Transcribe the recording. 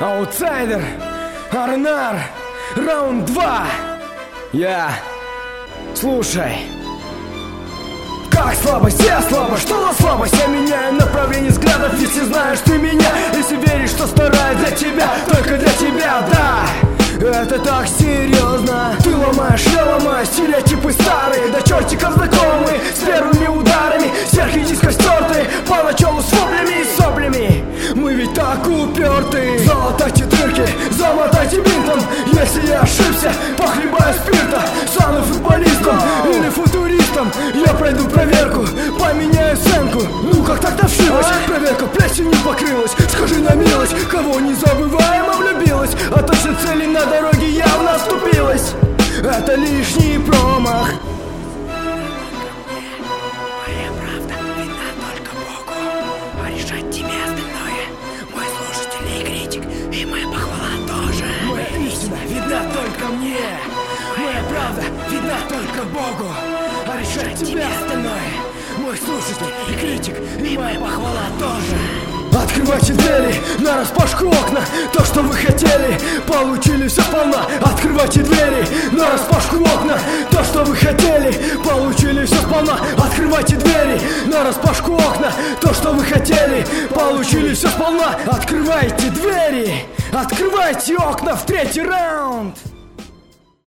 Аутсайдер, Арнар, раунд 2. Слушай. Как слабость, я слабо, что за слабость? Я меняю направление взглядов, если знаешь ты меня. Если веришь, что стараюсь для тебя, только для тебя, да. Это так серьезно. Ты ломаешь, я ломаю стереотипы старые, до чертиков знакомые, с первыми ударами, сверхъединско стертые, поначалу с воплями и соплями. Мы ведь так уперты. Залатайте дырки, замотайте бинтом. Если я ошибся, похлебаю спирта. Стану футболистом или футуристом. Я пройду проверку, поменяю оценку. Ну как так навшилась? Проверка плесенью не покрылась. Скажи на милость, кого незабываемо влюбилась, а точно цели на дороге явно оступилась. Это лишний промах. Моя правда видна только Богу, а решать тебе остальное. Мой слушатель и критик, и моя похвала тоже. Моя истина видна только мне. Моя правда видна только Богу, а решать тебе остальное. Мой слушатель и критик, и моя похвала тоже. Открывайте двери, нараспашку окна. То, что вы хотели, получили все сполна. Открывайте двери, нараспашку окна. То, что вы хотели, получили все сполна. Открывайте двери, нараспашку окна. То, что вы хотели, получили все сполна. Открывайте двери, открывайте окна в третий раунд.